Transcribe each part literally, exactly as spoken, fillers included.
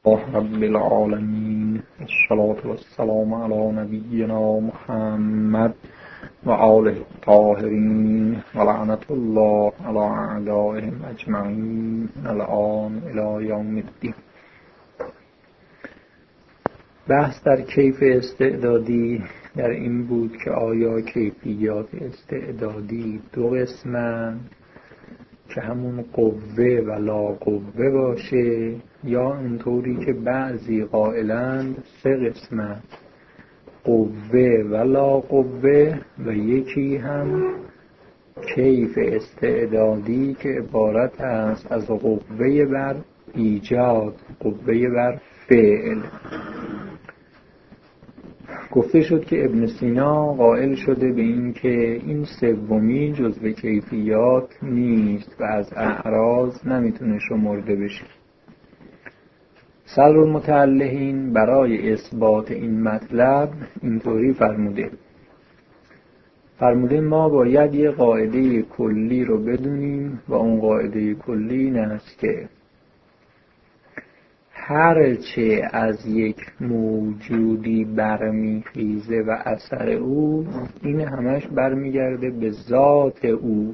رب العالمین الصلاة والسلام علی نبینا محمد و آله الطاهرین و لعنت الله علی اعدائهم اجمعین الان الی یوم الدین. بحث در کیف استعدادی در این بود که آیا کیفیات استعدادی دو قسمند که همون قوه و لا قوه باشه، یا اینطوری که بعضی قائلند سه قسمت، قوه و لا قوه، و یکی هم کیف استعدادی که عبارت است از قوه بر ایجاد، قوه بر فعل. گفته شد که ابن سینا قائل شده به این که این سومی جزو کیفیات نیست و از اعراض نمیتونه شمرده بشه. صدر المتعلحین برای اثبات این مطلب اینطوری فرموده فرموده ما باید یه قاعده کلی رو بدونیم و اون قاعده کلی این است که هرچه از یک موجودی برمیخیزه و اثر او، این همش برمیگرده به ذات او.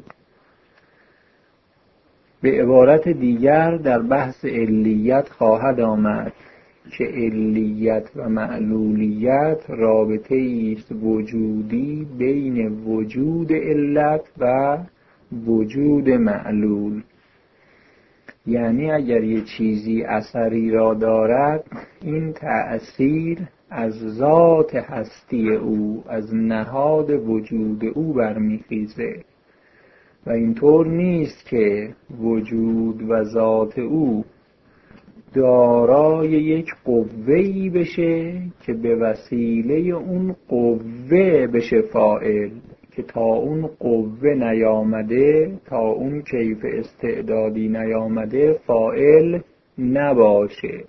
به عبارت دیگر در بحث علیت خواهد آمد که علیت و معلولیت رابطه است وجودی بین وجود علت و وجود معلول. یعنی اگر یه چیزی اثری را دارد، این تأثیر از ذات هستی او، از نهاد وجود او برمیخیزه و اینطور نیست که وجود و ذات او دارای یک قوه‌ای بشه که به وسیله اون قوه بشه فاعل، که تا اون قوه نیامده، تا اون کیف استعدادی نیامده، فاعل نباشه.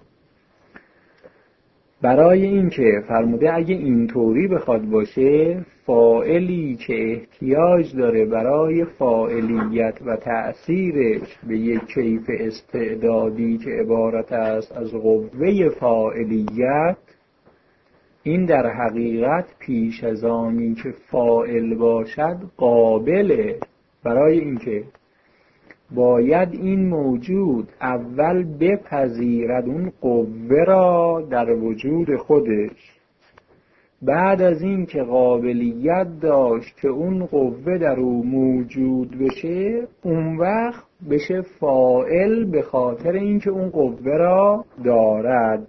برای این که فرموده اگه اینطوری بخواد باشه، فاعلی که احتیاج داره برای فاعلیت و تأثیرش به یک کیف استعدادی که عبارت است از قوه فاعلیت، این در حقیقت پیش از آنی که فاعل باشد قابله. برای اینکه باید این موجود اول بپذیرد اون قوه را در وجود خودش، بعد از این که قابلیت داشت که اون قوه در او موجود بشه، اون وقت بشه فاعل به خاطر اینکه اون قوه را دارد.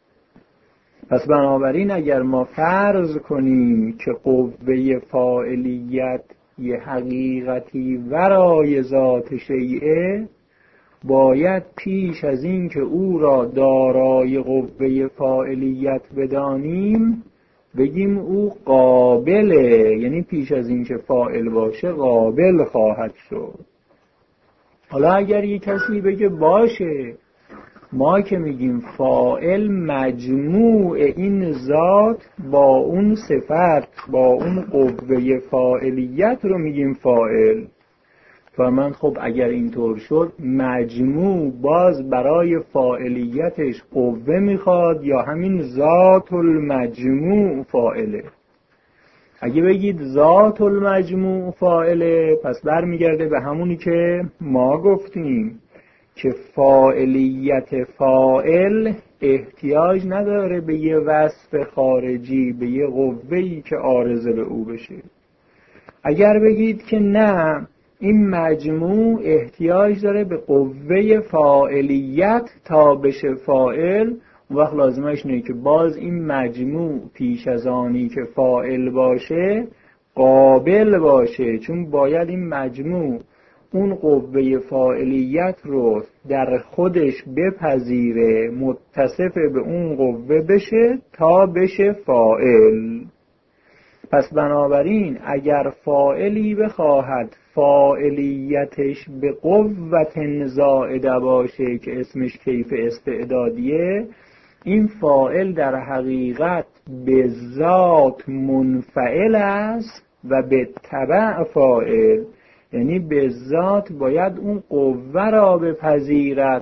پس بنابراین اگر ما فرض کنیم که قوه فاعلیت یه حقیقتی ورای ذات شیئه، باید پیش از این که او را دارای قوه فاعلیت بدانیم بگیم او قابله، یعنی پیش از این که فاعل باشه قابل خواهد شد. حالا اگر یک کسی بگه باشه، ما که میگیم فاعل مجموع این ذات با اون صفت، با اون قوه فاعلیت رو میگیم فاعل، فرمان خب اگر اینطور شد مجموع باز برای فاعلیتش قوه میخواد یا همین ذات المجموع فاعله؟ اگه بگید ذات المجموع فاعله، پس برمیگرده به همونی که ما گفتیم که فاعلیت فاعل احتیاج نداره به یه وصف خارجی، به یه قوه‌ای که عارضه به او بشه. اگر بگید که نه، این مجموع احتیاج داره به قوه فاعلیت تا بشه فاعل، اون وقت لازمش اینه که باز این مجموع پیش از آنی که فاعل باشه قابل باشه، چون باید این مجموع اون قوه فاعلیت رو در خودش بپذیره، متصف به اون قوه بشه تا بشه فاعل. پس بنابراین اگر فاعلی بخواهد فاعلیتش به قوت زائده باشه که اسمش کیف استعدادیه، این فاعل در حقیقت به ذات منفعل است و به تبع فاعل، یعنی به ذات باید اون قوه را بپذیرد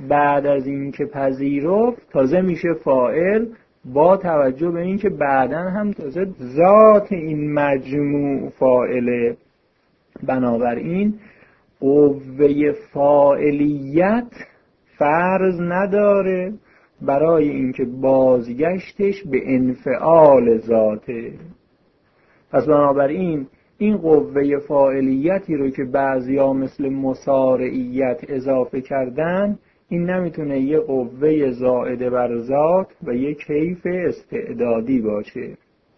بعد از این که پذیرفت تازه میشه فاعل، با توجه به این که بعداً هم تازه ذات این مجموع فاعله. بنابراین قوه فاعلیت فرض نداره برای اینکه بازگشتش به انفعال ذاته. پس بنابراین این قوه فاعلیتی رو که بعضیا مثل مصارعیت اضافه کردن، این نمیتونه یه قوه زائده بر ذات و یه کیف استعدادی باشه.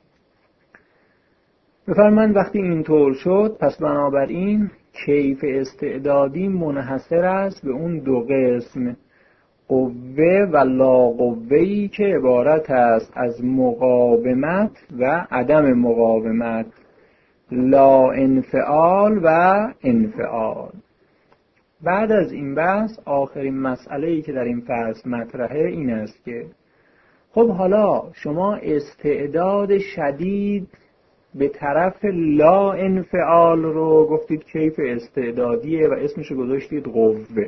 بفرمایید وقتی اینطور شد، پس بنابراین کیف استعدادی منحصر است به اون دو قسم، قوه و لا قوه‌ای که عبارت است از مقاومت و عدم مقاومت، لا انفعال و انفعال. بعد از این بحث آخرین مسئله‌ای که در این فصل مطرحه این است که خب حالا شما استعداد شدید به طرف لا انفعال رو گفتید کیف استعدادیه و اسمشو گذاشتید قوه.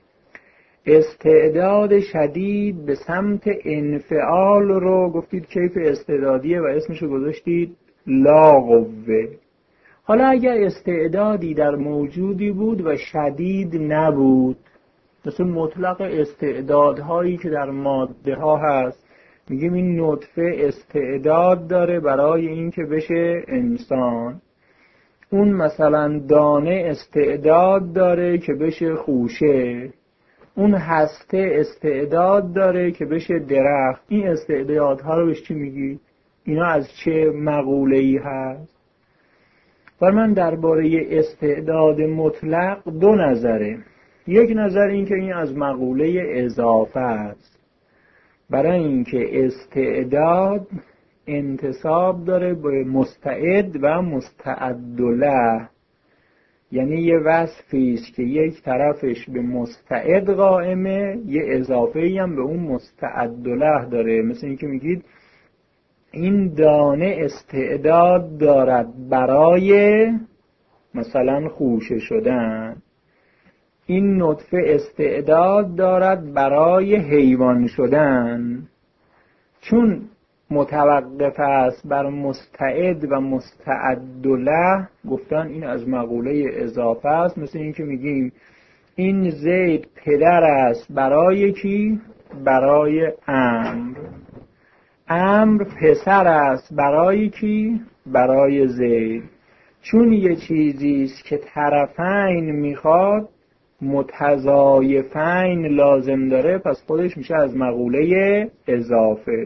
استعداد شدید به سمت انفعال رو گفتید کیف استعدادیه و اسمشو گذاشتید لا قوه. حالا اگر استعدادی در موجودی بود و شدید نبود، مثل مطلق استعدادهایی که در ماده ها هست، میگیم این نطفه استعداد داره برای اینکه بشه انسان، اون مثلا دانه استعداد داره که بشه خوشه، اون هسته استعداد داره که بشه درخت. این استعدادها رو بهش چی میگی؟ اینا از چه مقوله‌ای هست؟ بر من درباره استعداد مطلق دو نظره. یک نظر این که این از مقوله اضافه است، برای اینکه استعداد انتساب داره به مستعد و مستعد له، یعنی یه وصفی است که یک طرفش به مستعد قائمه، یه اضافه‌ای هم به اون مستعد له داره. مثل اینکه میگید این دانه استعداد دارد برای مثلا خوشه شدن، این نطفه استعداد دارد برای حیوان شدن. چون متوقف است بر مستعد و مستعد له، گفتن این از مقوله اضافه است. مثل این که میگیم این زید پدر است برای کی؟ برای امر. امر پسر است برای کی؟ برای زید. چون یه چیزی است که طرفین میخواد، متضایفین لازم داره، پس خودش میشه از مقوله اضافه.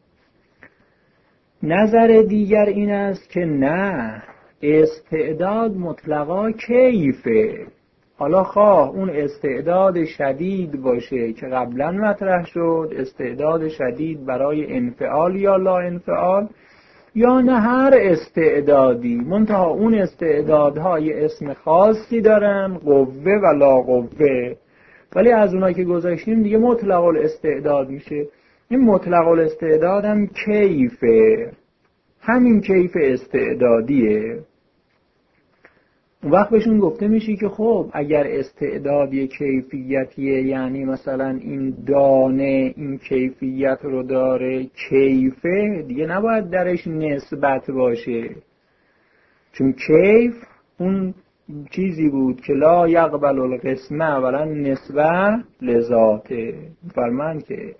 نظر دیگر این است که نه، استعداد مطلقا کیفه. حالا خواه اون استعداد شدید باشه که قبلا مطرح شد، استعداد شدید برای انفعال یا لا انفعال، یا نه هر استعدادی، منتها اون استعدادها یه اسم خاصی دارن، قوه و لا قوه، ولی از اونایی که گذاشتیم دیگه مطلق الاستعداد میشه. این مطلق الاستعداد هم کیفه، همین کیف استعدادیه. اون وقت بهشون گفته میشه که خب اگر استعداد یه کیفیتیه، یعنی مثلا این دانه این کیفیت رو داره، کیفه دیگه نباید درش نسبت باشه، چون کیف اون چیزی بود که لا یقبل القسمه ولا نسبه لذاته. فرمان که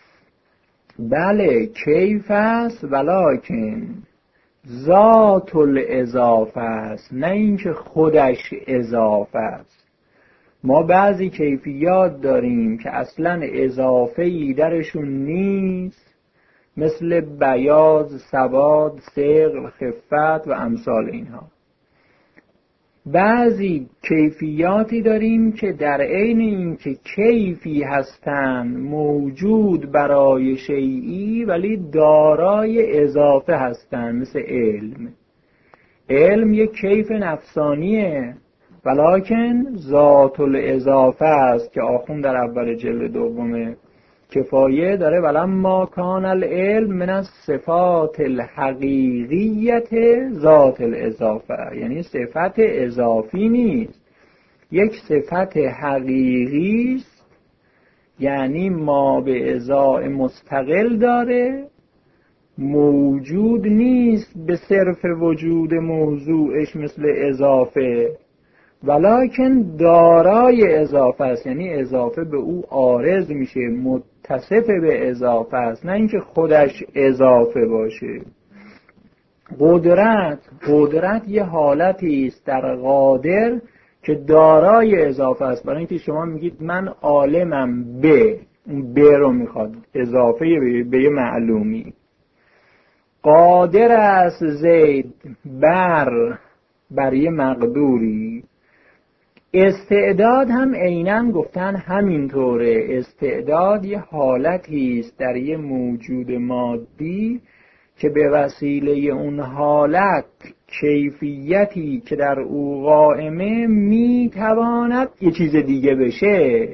بله کیف است ولکن ذات الاضافه است، نه اینکه خودش اضافه است. ما بعضی کیفیات داریم که اصلا اضافه‌ای درشون نیست، مثل بیاض، سواد، ثقل، خفت و امثال اینها. بعضی کیفیاتی داریم که در عین اینکه کیفی هستند موجود برای شیئی، ولی دارای اضافه هستند، مثل علم. علم یک کیف نفسانیه ولکن ذات الاضافه است که آخوند در اول جلد دوم کفایه داره ولما کان العلم من الصفات الحقیقیت ذات الاضافه، یعنی صفت اضافی نیست، یک صفت حقیقی است یعنی ما به ازای مستقل داره، موجود نیست به صرف وجود موضوعش مثل اضافه، ولکن دارای اضافه است، یعنی اضافه به او عارض میشه، متصف به اضافه است، نه اینکه خودش اضافه باشه. قدرت قدرت یه حالتی است در قادر که دارای اضافه است. برای اینکه شما میگید من عالمم به، اون به رو میخواد اضافه به یه معلومی. قادر است زید بر بر یه مقدوری. استعداد هم عیناً گفتن همینطوره. استعداد یه حالتی است در یه موجود مادی که به وسیله اون حالت کیفیتی که در او قائمه میتواند یه چیز دیگه بشه.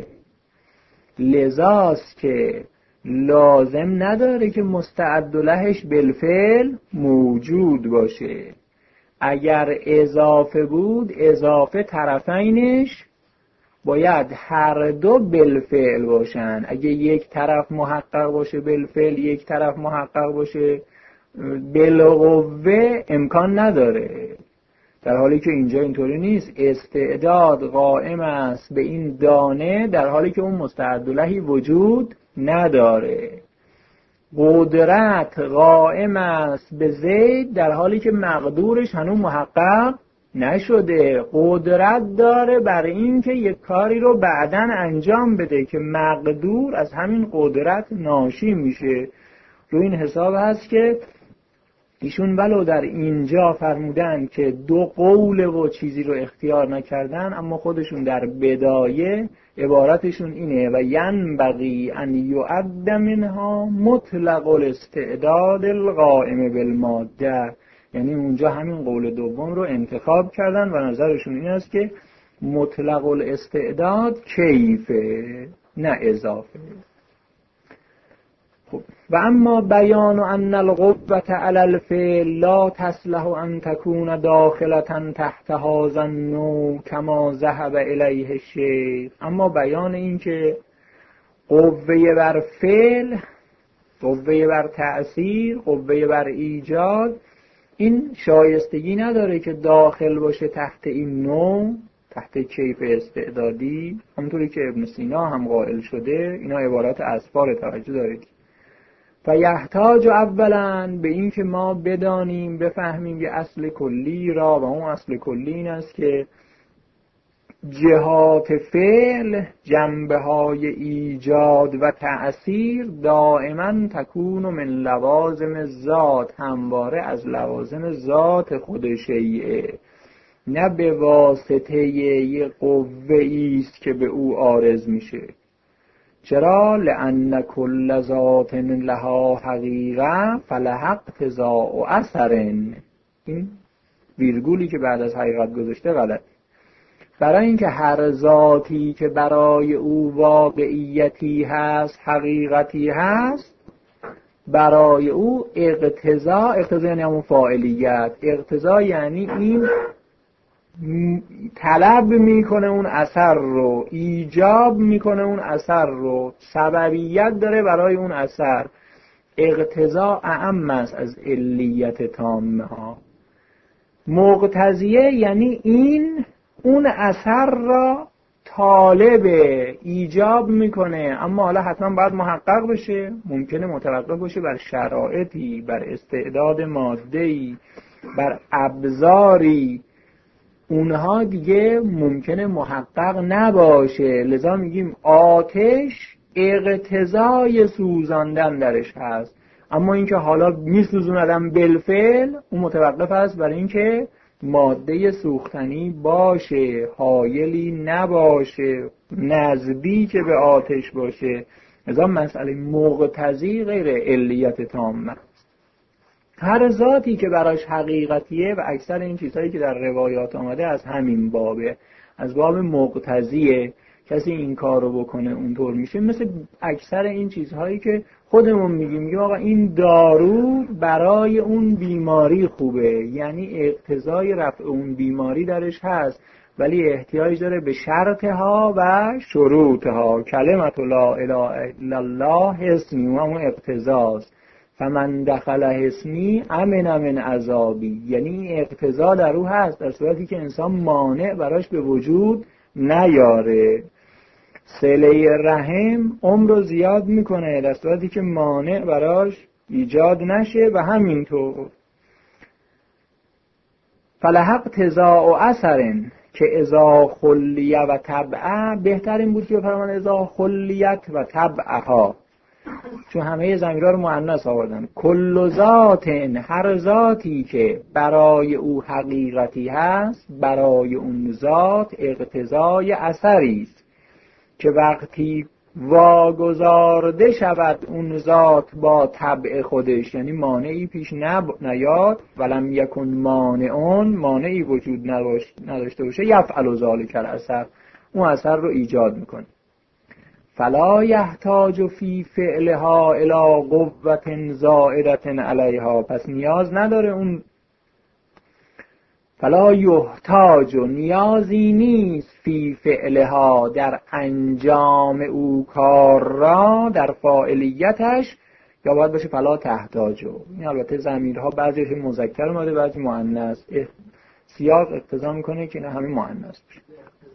لذاست که لازم نداره که مستعد لهش بالفعل موجود باشه. اگر اضافه بود، اضافه طرفینش باید هر دو بالفعل باشن. اگه یک طرف محقق باشه بالفعل، یک طرف محقق باشه بالقوه، امکان نداره. در حالی که اینجا اینطوری نیست. استعداد قائم است به این دانه در حالی که اون مستعد لهی وجود نداره. قدرت قائم است به زید در حالی که مقدورش هنوز محقق نشده. قدرت داره برای این که یک کاری رو بعداً انجام بده که مقدور از همین قدرت ناشی میشه. رو این حساب هست که ایشون ولو در اینجا فرمودن که دو قول و چیزی رو اختیار نکردن، اما خودشون در بدایه عبارتشون اینه و ینبغی ان یعد منها مطلق الاستعداد القائم بالماده. یعنی اونجا همین قول دوم رو انتخاب کردن و نظرشون این است که مطلق الاستعداد کیفه نه اضافه. و اما بیان ان القوة علی الفعل لا تصلح ان تكون داخلة تحت هذا النوع كما ذهب الیه الشیخ. اما بیان این که قوه بر فعل، قوه بر تأثیر، قوه بر ایجاد، این شایستگی نداره که داخل باشه تحت این نوع، تحت کیف استعدادی. همونطوری که ابن سینا هم قائل شده. اینا عبارات اسفار، توجه دارید. و یحتاج اولا به این که ما بدانیم، بفهمیم یه اصل کلی را، و اون اصل کلی این است که جهات فعل، جنبه های ایجاد و تأثیر دائما تکون من لوازم ذات، همواره از لوازم ذات خود شیئه، نه به واسطه یه قوه است که به او عارض میشه. چرا؟ لأن کل ذات لها حقیقه فلها اقتضاء اثر. این ویرگولی که بعد از حقیقت گذاشته غلط. برای اینکه هر ذاتی که برای او واقعیتی هست، حقیقتی هست، برای او اقتضا، اقتضا یعنی همون فاعلیت، اقتضا یعنی این طلب میکنه اون اثر رو، ایجاب میکنه اون اثر رو، سببیت داره برای اون اثر. اقتضا اعم است از علیت تامه ها. مقتضیه یعنی این اون اثر را طالب ایجاب میکنه، اما حالا حتما باید محقق بشه، ممکنه متوقف باشه بر شرایطی، بر استعداد ماده‌ای، بر ابزاری، اونها دیگه ممکنه محقق نباشه. لذا میگیم آتش اقتضای سوزاندن درش هست، اما اینکه حالا میسوزوندن بالفعل، اون متوقف است برای اینکه ماده سوختنی باشه، حایلی نباشه، نزدیک به آتش باشه. لذا مسئله مقتضی غیر علیت تامه. هر ذاتی که براش حقیقتیه و اکثر این چیزهایی که در روایات آمده از همین بابه، از باب مقتضیه، کسی این کار رو بکنه اونطور میشه. مثل اکثر این چیزهایی که خودمون میگیم، میگیم آقا این دارو برای اون بیماری خوبه، یعنی اقتضای رفع اون بیماری درش هست، ولی احتیاج داره به شرطها و شروطها. کلمت لا اله الا الله حسنی و همون اقتضاست. فمن دخل حسنی امن من عذابی، یعنی اقتضا در او هست در صورتی که انسان مانع براش به وجود نیاره. صله رحم عمر رو زیاد میکنه در صورتی که مانع براش ایجاد نشه و همینطور فلحق تزاع و اثرن که ازا خلیه و طبعه، بهترین بود که بفرمان ازا خلیت و طبعها، چون همه ضمیرها رو مؤنث آوردن. کل ذات، هر ذاتی که برای او حقیقتی هست، برای اون ذات اقتضای اثری است که وقتی واگذارده شود اون ذات با طبع خودش، یعنی مانعی پیش نب... نیاد ولم یکن مانعون، مانعی وجود نداشته باشه، یفعل ذلک الاثر، اون اثر رو ایجاد میکنه. فلا یحتاج فی فعلها الی قوة زائدة علیها، پس نیاز نداره اون، فلا یحتاج، نیازی نیست فی فعلها، در انجام او کار را، در فاعلیتش، یا باید باشه فلا تحتاج. این البته ضمیرها بعضیش مذکر اومده بعضی مؤنث، سیاق اقتضا میکنه که اینا همه مؤنث باشه.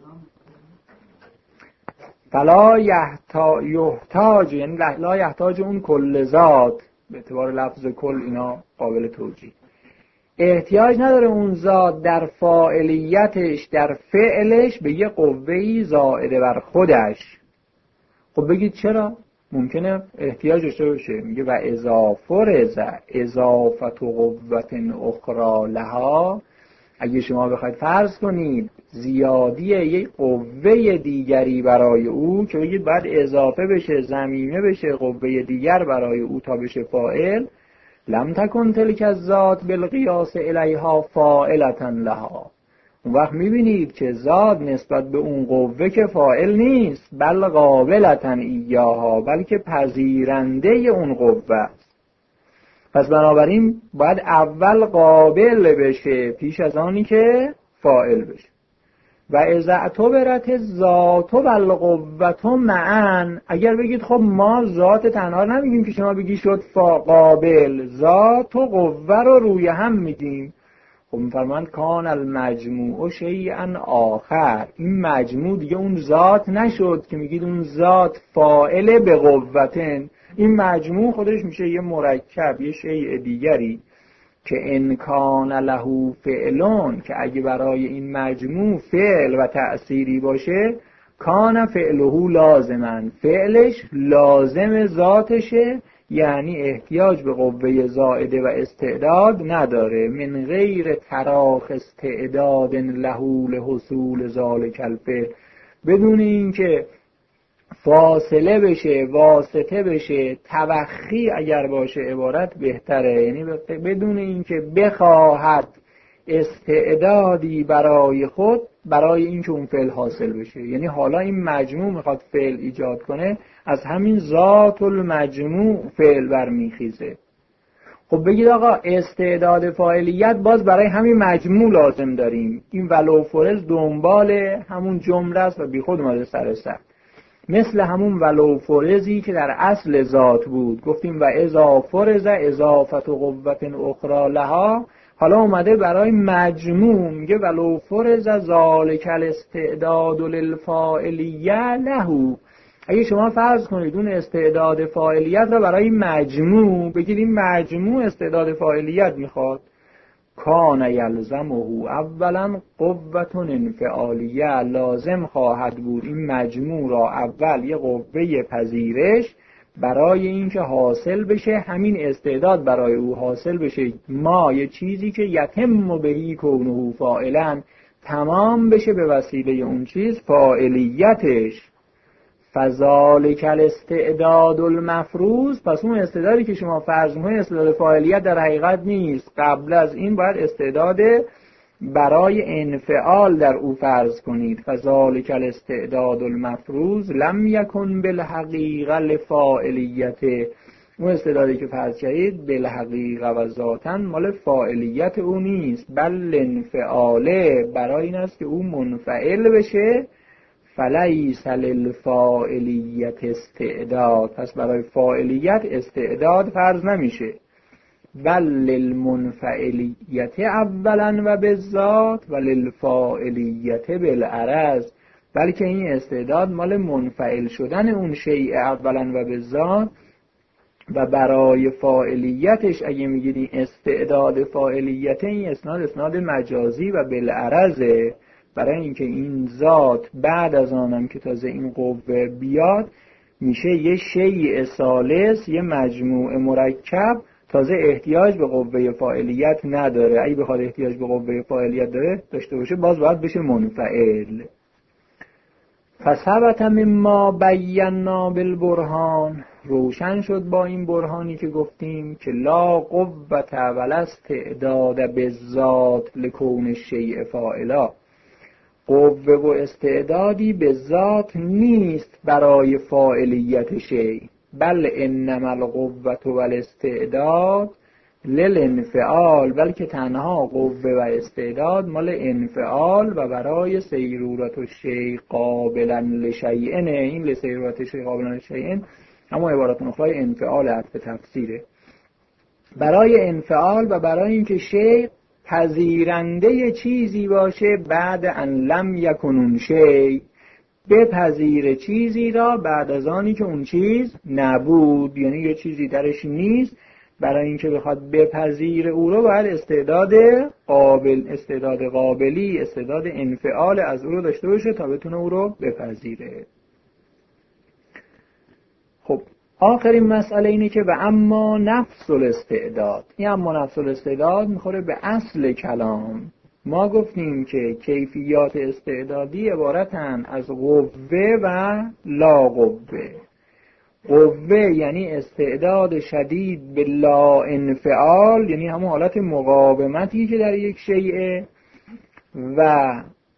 فلا یحتاج، یعنی لا یحتاج اون کل ذات، به اعتبار لفظ کل اینا قابل توجیه، احتیاج نداره اون ذات در فاعلیتش، در فعلش به یه قوه‌ای زائده بر خودش. خب بگید چرا؟ ممکنه احتیاج داشته باشه. میگه و اذا فرض اضافت قوة اخرى لها، اگه شما بخواید فرض کنید زیادی یک قوه دیگری برای او، که بگید باید اضافه بشه، ضمیمه بشه قوه دیگر برای او تا بشه فاعل، لم تکن تلک الذات بالقیاس الیها فاعلة لها، اون وقت میبینید که ذات نسبت به اون قوه که فاعل نیست، بل قابلة ایاها، بلکه پذیرنده اون قوه است. پس بنابراین باید اول قابل بشه پیش از آنی که فاعل بشه. و اذا اعتبرت ذات و القوة معا، اگر بگید خب ما ذات تنها نمیگیم که شما بگی شد قابل، ذات و قوه رو روی هم میگیم، خب میفرمایند کان المجموع شیئا آخر، این مجموع دیگه اون ذات نشد که میگید اون ذات فاعل به قوتن، این مجموع خودش میشه یه مرکب، یه شیء دیگری که ان کان له فعلون، که اگه برای این مجموع فعل و تأثیری باشه، کان فعله لازما، فعلش لازم ذاتشه، یعنی احتیاج به قوه زائده و استعداد نداره. من غیر تراخ استعداد له لحصول ذلک الفعل، بدون اینکه فاصله بشه، واسطه بشه، توخی اگر باشه عبارت بهتره، یعنی بدون اینکه بخواهد استعدادی برای خود برای اینکه اون فعل حاصل بشه. یعنی حالا این مجموع میخواد فعل ایجاد کنه، از همین ذات المجموع فعل برمیخیزه. خب بگید آقا استعداد فاعلیت باز برای همین مجموع لازم داریم، این ولو فرض دنبال همون جمله است و بی خود اومده سر سر، مثل همون ولو فرضی که در اصل ذات بود، گفتیم و اذا فرض اضافت و قوت اخرى لها، حالا اومده برای مجموع میگه ولو فرض ذالک الاستعداد للفاعلیه له. اگه شما فرض کنید اون استعداد فاعلیت را برای مجموع بگید، این مجموع استعداد فاعلیت میخواد، کان یلزمه اولا قوة انفعالیه، لازم خواهد بود این مجموع را اول یه قوه پذیرش برای اینکه حاصل بشه همین استعداد، برای او حاصل بشه ما یه چیزی که یتم بهی کونه فاعلا، تمام بشه به وسیله اون چیز فاعلیتش. فذالک الاستعداد المفروض، پس اون استعدادی که شما فرض می‌کنید استعداد فاعلیت در حقیقت نیست، قبل از این باید استعداد برای انفعال در او فرض کنید. فذالک الاستعداد المفروض لم یکن بالحقیقه لفاعلیت، اون استعدادی که فرض کردید بالحقیقه و ذاتن مال فاعلیت او نیست، بل انفعاله، برای این است که او منفعل بشه. فلیس للفاعلیت استعداد، پس برای فاعلیت استعداد فرض نمیشه. بل للمنفعلیت اولا و بالذات و للفاعلیت بالعرض، بلکه این استعداد مال منفعل شدن اون شیء اولا و بالذات و برای فاعلیتش اگه میگیری استعداد فاعلیت، این اسناد اسناد مجازی و بالعرضه، برای اینکه این ذات بعد از آنم که تازه این قوه بیاد میشه یه شیء ثالث، یه مجموع مرکب، تازه احتیاج به قوه فاعلیت نداره. اگه بخواد احتیاج به قوه فاعلیت داره داشته باشه باز باید بشه منفعل. فثبت مما بینا بالبرهان، روشن شد با این برهانی که گفتیم که لا قوة ولا استعداد بالذات لکون الشیء فاعلا، قوه و استعدادی به ذات نیست برای فاعلیت شیء، بل انما القوة والاستعداد للانفعال، بلکه تنها قوه و استعداد مال انفعال و برای سیرورت الشیء قابلا لشیئن. این لسیرورت الشیء قابلا لشیئن اما عبارت اخرى انفعال عطف تفسیره، برای انفعال و برای اینکه شیء پذیرنده چیزی باشه بعد ان لم یکن شیء، بپذیره چیزی را بعد از آنی که اون چیز نبود، یعنی یه چیزی درش نیست، برای اینکه بخواد بپذیره او رو باید استعداد قابل استعداد قابلی استعداد انفعال از او رو داشته باشه تا بتونه او رو بپذیره. خب آخرین مسئله اینه که و اما نفس الاستعداد، این اما نفس الاستعداد میخوره به اصل کلام. ما گفتیم که کیفیات استعدادی عبارتن از قوه و لا قوه. قوه یعنی استعداد شدید به لا انفعال، یعنی همون حالت مقاومتی که در یک شیء، و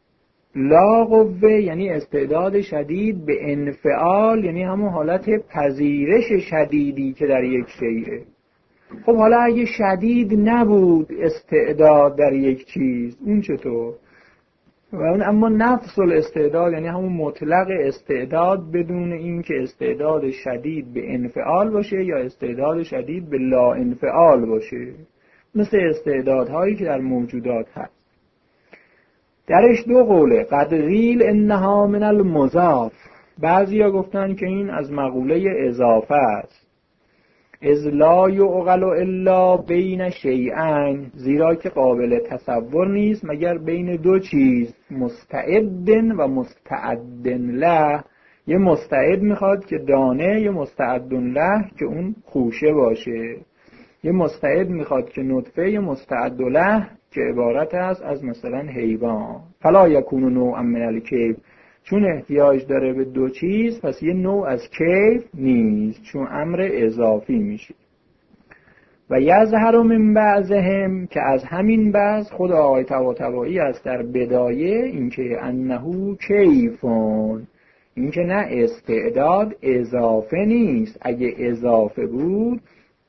لا قوه یعنی استعداد شدید به انفعال، یعنی همون حالت پذیرش شدیدی که در یک شیء. خب حالا اگه شدید نبود استعداد در یک چیز اون چطور؟ و اون اما نفس الاستعداد یعنی همون مطلق استعداد بدون این که استعداد شدید به انفعال باشه یا استعداد شدید به لا انفعال باشه، مثل استعدادهایی که در موجودات هست. درش دو قوله، قد قیل انها من المضاف، بعضیا گفتن که این از مقوله اضافه است، اذ لا یعقل الا بین شیئین، زیرا که قابل تصور نیست مگر بین دو چیز، مستعد و مستعد له، یه مستعد میخواد که دانه، یه مستعد له که اون خوشه باشه، یه مستعد میخواد که نطفه، یه مستعد له که عبارت است از مثلا حیوان. فلا یکون نوعا من الکیف، چون احتیاج داره به دو چیز پس یه نوع از کیف نیست، چون امر اضافی میشه. و یظهر من بعضهم، که از همین بعض خود آقای طباطبایی است در بدایه، اینکه انه کیفون، اینکه نه استعداد اضافه نیست، اگه اضافه بود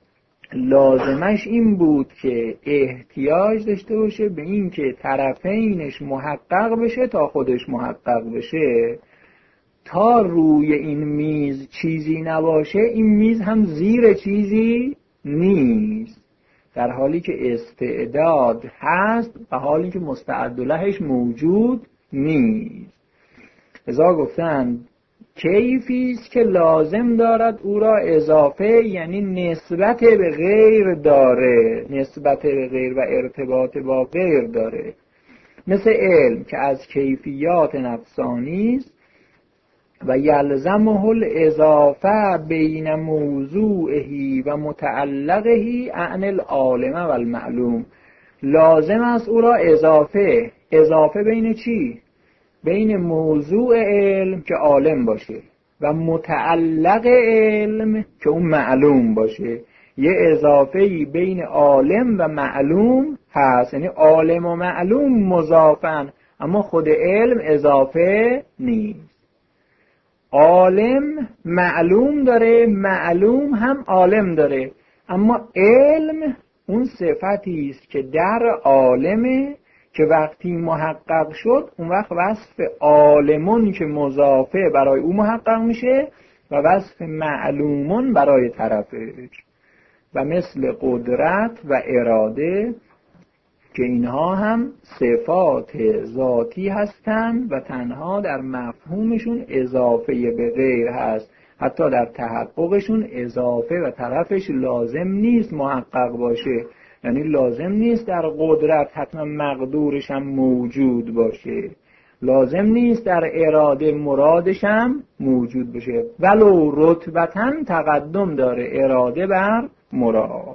لازمش این بود که احتیاج داشته باشه به این که طرفینش محقق بشه تا خودش محقق بشه. تا روی این میز چیزی نباشه این میز هم زیر چیزی نیست، در حالی که استعداد هست و حالی که مستعد لهش موجود نیست. ازا گفتن کیفی است که لازم دارد او را اضافه، یعنی نسبت به غیر داره، نسبت به غیر و ارتباط با غیر داره، مثل علم که از کیفیات نفسانی است و یلزمه الاضافه بین موضوعه و متعلقه عن العالم و المعلوم، لازم است او را اضافه، اضافه بین چی؟ بین موضوع علم که عالم باشه و متعلق علم که اون معلوم باشه. یه اضافه‌ای بین عالم و معلوم هست، یعنی عالم و معلوم مضافن اما خود علم اضافه نیست. عالم معلوم داره، معلوم هم عالم داره، اما علم اون صفتی است که در عالمه که وقتی محقق شد اون وقت وصف عالمون که مضافه برای او محقق میشه و وصف معلومون برای طرفش. و مثل قدرت و اراده که اینها هم صفات ذاتی هستند و تنها در مفهومشون اضافه به غیر هست، حتی در تحققشون اضافه و طرفش لازم نیست محقق باشه. یعنی لازم نیست در قدرت حتما مقدورش هم موجود باشه، لازم نیست در اراده مرادش هم موجود باشه، ولو رتبتاً تقدم داره اراده بر مراد.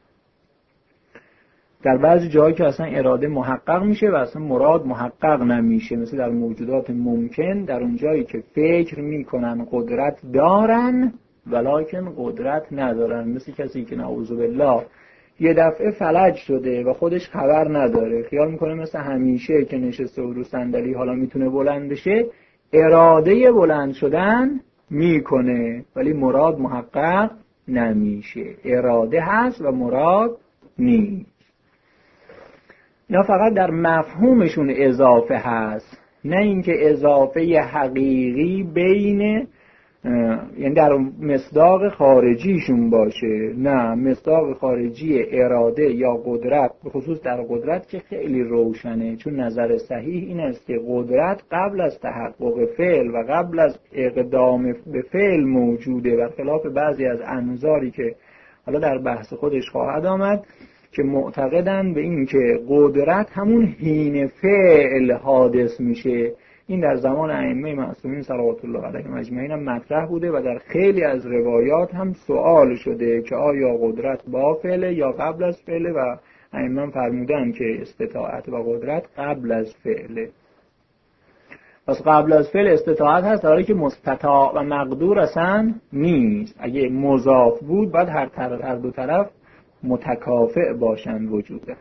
در بعضی جایی که اصلا اراده محقق میشه و اصلا مراد محقق نمیشه، مثل در موجودات ممکن، در اون جایی که فکر میکنن قدرت دارن ولکن قدرت ندارن، مثل کسی که نعوذ بالله یه دفعه فلج شده و خودش خبر نداره، خیال میکنه مثل همیشه که نشسته و رو صندلی حالا میتونه بلند بشه، اراده بلند شدن میکنه ولی مراد محقق نمیشه. اراده هست و مراد نیست. اینا فقط در مفهومشون اضافه هست، نه اینکه اضافه حقیقی بین یعنی در مصداق خارجیشون باشه. نه، مصداق خارجی اراده یا قدرت، به خصوص در قدرت که خیلی روشنه، چون نظر صحیح این است که قدرت قبل از تحقق فعل و قبل از اقدام به فعل موجوده، برخلاف بعضی از انظاری که حالا در بحث خودش خواهد آمد که معتقدن به این که قدرت همون حین فعل حادث میشه. این در زمان ائمه معصومین صلوات الله علیهم اجمعین هم مطرح بوده و در خیلی از روایات هم سوال شده که آیا قدرت با فعل یا قبل از فعل، و ائمه فرمودن که استطاعت و قدرت قبل از فعل. پس قبل از فعل استطاعت هست، در حالی که مستطاع و مقدور اصلا نیست. اگه مضاف بود باید هر طرف هر دو طرف متکافئ باشند وجوده.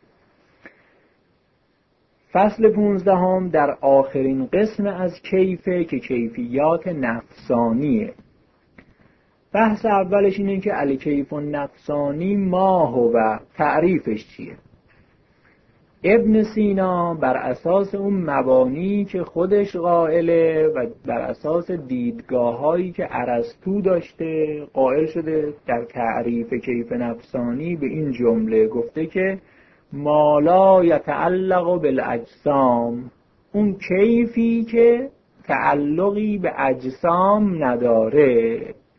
فصل پونزدهم در آخرین قسم از کیفه که کیفیات نفسانیه. بحث اولش اینه که الکیف النفسانی ما هو، تعریفش چیه. ابن سینا بر اساس اون مبانی که خودش قائله و بر اساس دیدگاه‌هایی که ارسطو داشته قائل شده در تعریف کیف نفسانی به این جمله گفته که ما لا یتعلق بالاجسام، اون کیفی که تعلقی به اجسام نداره.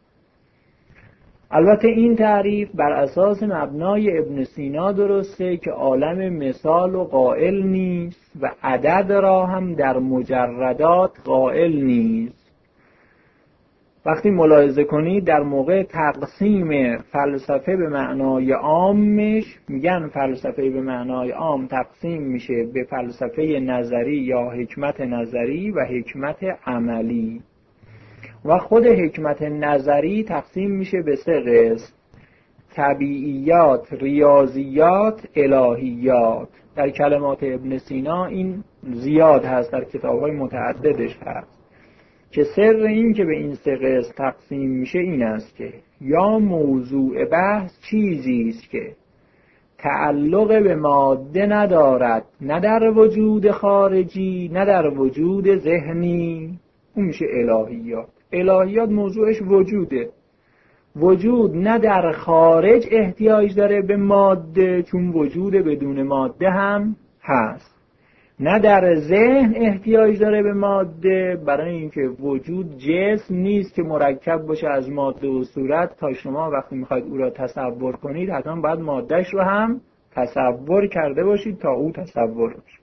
البته این تعریف بر اساس مبنای ابن سینا درسته که عالم مثال و قائل نیست و عدد را هم در مجردات قائل نیست. وقتی ملاحظه کنید در موقع تقسیم فلسفه به معنای عامش میگن فلسفه به معنای عام تقسیم میشه به فلسفه نظری یا حکمت نظری و حکمت عملی، و خود حکمت نظری تقسیم میشه به سه قسم: طبیعیات، ریاضیات، الهیات. در کلمات ابن سینا این زیاد هست، در کتاب‌های متعددش هست که سر این که به این سه قسم تقسیم میشه این است که یا موضوع بحث چیزی است که تعلق به ماده ندارد، نه در وجود خارجی نه در وجود ذهنی، اون میشه الهیات. الهیات موضوعش وجوده، وجود نه در خارج احتیاج داره به ماده چون وجود بدون ماده هم هست، نه در ذهن احتیاج داره به ماده برای اینکه وجود جسم نیست که مرکب باشه از ماده و صورت تا شما وقتی میخواید او را تصور کنید حتما باید مادهش رو هم تصور کرده باشید تا او تصور بشه.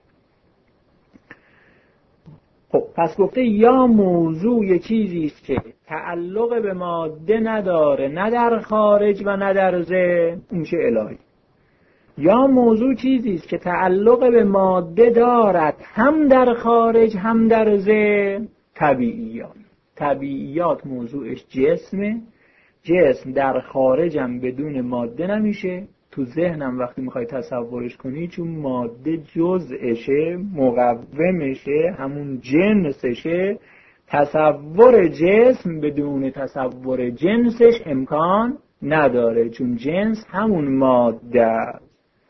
خب پس گفته یا موضوع یه چیزی است که تعلق به ماده نداره، نه در خارج و نه در ذهن، اون میشه الهی. یا موضوع چیزی است که تعلق به ماده دارد هم در خارج هم در ذهن، طبیعیات. طبیعیات موضوعش جسمه، جسم در خارجم بدون ماده نمیشه، تو ذهنم وقتی میخوای تصورش کنی چون ماده جزءشه، مقومشه، همون جنسشه، تصور جسم بدون تصور جنسش امکان نداره، چون جنس همون ماده است.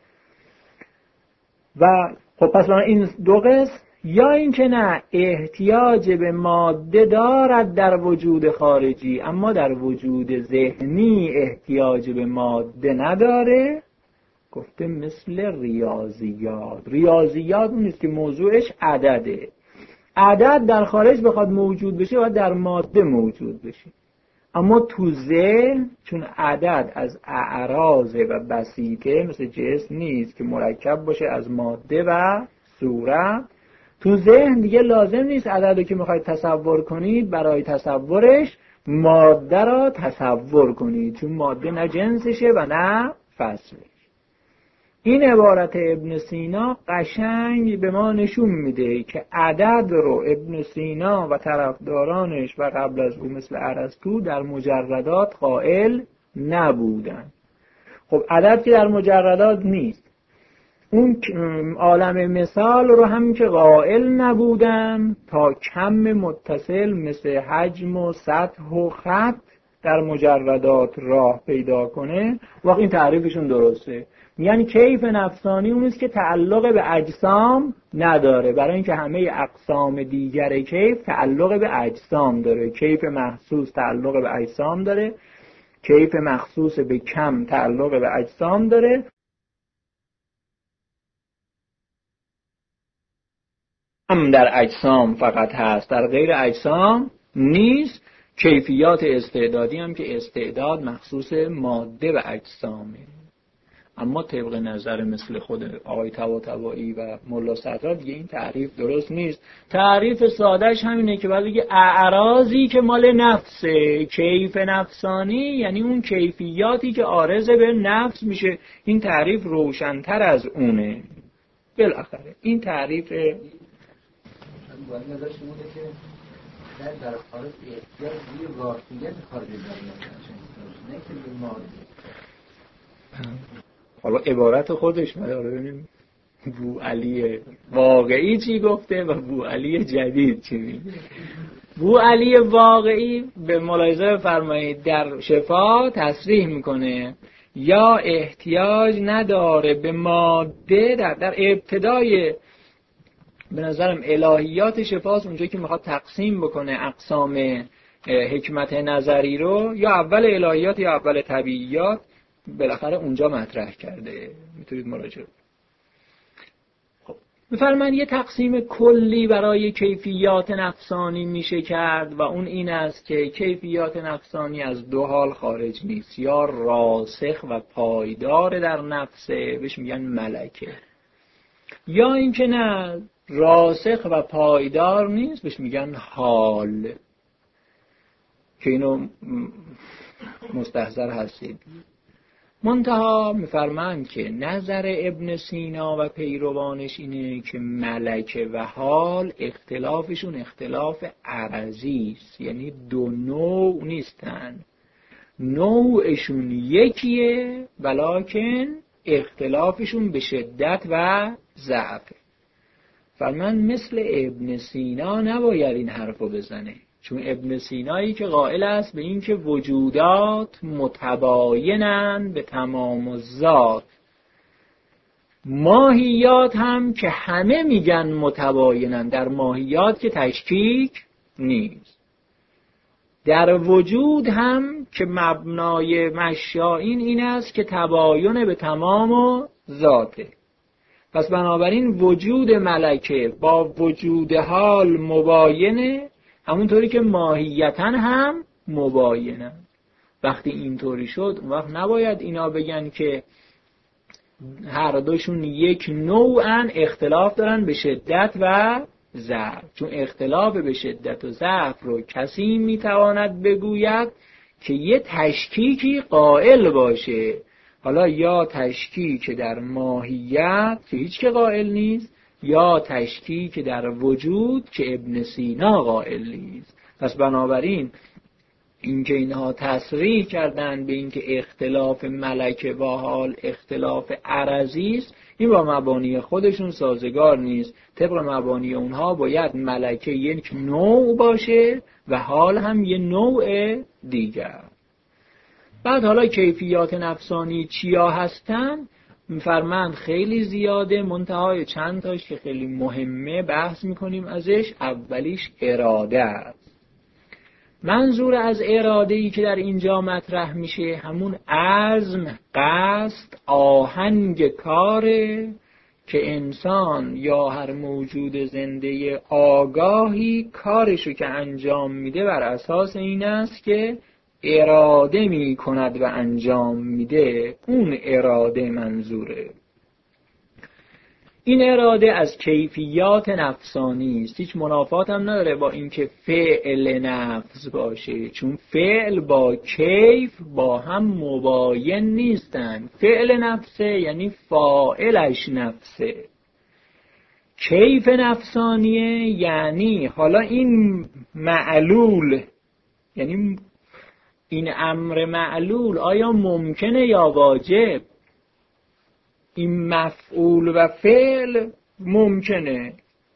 و خب پس این دو قسم، یا اینکه نه احتیاج به ماده دارد در وجود خارجی اما در وجود ذهنی احتیاج به ماده نداره، گفته مثل ریاضیات. ریاضیات اون است که موضوعش عدده. عدد در خارج بخواد موجود بشه باید در ماده موجود بشه، اما تو ذهن چون عدد از اعراض و بسیطه مثل جسم نیست که مرکب باشه از ماده و صورت، تو ذهن دیگه لازم نیست عدد رو که میخواید تصور کنید برای تصورش ماده را تصور کنید، چون ماده نه جنسشه و نه فصلش. این عبارت ابن سینا قشنگ به ما نشون میده که عدد رو ابن سینا و طرفدارانش و قبل از او مثل ارسطو در مجردات قائل نبودن. خب عدد که در مجردات نیست، اون عالم مثال رو هم که قائل نبودن تا کم متصل مثل حجم و سطح و خط در مجردات راه پیدا کنه، وقت این تعریفشون درسته. یعنی کیف نفسانی اون است که تعلق به اجسام نداره، برای اینکه همه اقسام دیگر کیف تعلق به اجسام داره. کیف محسوس تعلق به اجسام داره، کیف مخصوص به کم تعلق به اجسام داره. هم در اجسام فقط هست، در غیر اجسام نیست. کیفیات استعدادی هم که استعداد مخصوص ماده و اجسامه. اما طبق نظر مثل خود آقای طباطبایی و ملا صدرا دیگه این تعریف درست نیست. تعریف سادهش همینه که باید بگه اعراضی که مال نفسه، کیف نفسانی یعنی اون کیفیاتی که عارض به نفس میشه. این تعریف روشن‌تر از اونه. بالاخره این تعریف باید نظر شموده که در در خارج احتیاج به واقعیت خارج داریم، نه که به ماده. حالا عبارت خودش ما ببینیم بو علی واقعی چی گفته و بو علی جدید چی میگه. بو علی واقعی به ملاحظه بفرمایید در شفا تصریح میکنه یا احتیاج نداره به ماده. در, در ابتدای به نظرم الهیات شفاست، اونجا که میخواد تقسیم بکنه اقسام حکمت نظری رو، یا اول الهیات یا اول طبیعیات، بالاخره اونجا مطرح کرده. میتونید مراجعه. خب میفرمان یه تقسیم کلی برای کیفیات نفسانی میشه کرد و اون این است که کیفیات نفسانی از دو حال خارج نیست، یا راسخ و پایدار در نفسه بهش میگن ملکه، یا اینکه نه راسخ و پایدار نیست بهش میگن حال، که اینو مستحضر هستید. منتها میفرمایند که نظر ابن سینا و پیروانش اینه که ملکه و حال اختلافشون اختلاف عرضی است، یعنی دو نوع نیستن، نوعشون یکیه ولکن اختلافشون به شدت و ضعف. فرمان مثل ابن سینا نباید این حرفو بزنه، چون ابن سینایی که قائل است به این که وجودات متباینن به تمام الذات، ماهیات هم که همه میگن متباینن، در ماهیات که تشکیک نیست، در وجود هم که مبنای مشایین این است که تباین به تمام و ذاته. پس بنابراین وجود ملکه با وجود حال مباینه، همونطوری که ماهیتاً هم مباینن. وقتی اینطوری شد اون وقت نباید اینا بگن که هر دوشون یک نوعن، اختلاف دارن به شدت و ضعف، چون اختلاف به شدت و ضعف رو کسی میتواند بگوید که یه تشکیکی قائل باشه، حالا یا تشکیک در ماهیت که هیچ که قائل نیست، یا تشکیک در وجود که ابن سینا قائل نیست. پس بنابراین اینکه اینها تصریح کردن به اینکه اختلاف ملکه با حال اختلاف عرضی است، این با مبانی خودشون سازگار نیست. طبق مبانی اونها باید ملکه یک نوع باشه و حال هم یه نوع دیگر. بعد حالا کیفیات نفسانی چیا هستن؟ فرمند خیلی زیاده، منتهای چند تاش که خیلی مهمه بحث میکنیم ازش. اولیش اراده است. منظور از اراده ای که در اینجا مطرح میشه همون عزم، قصد، آهنگ کاره که انسان یا هر موجود زنده آگاهی کارشو که انجام میده بر اساس این است که اراده می کند و انجام میده. اون اراده منظوره. این اراده از کیفیات نفسانی است. هیچ منافات هم نداره با اینکه فعل نفس باشه، چون فعل با کیف با هم مباین نیستن. فعل نفسه یعنی فاعلش نفسه. کیف نفسانیه یعنی حالا این معلول، یعنی این امر معلول آیا ممکنه یا واجب؟ این مفعول و فعل ممکنه.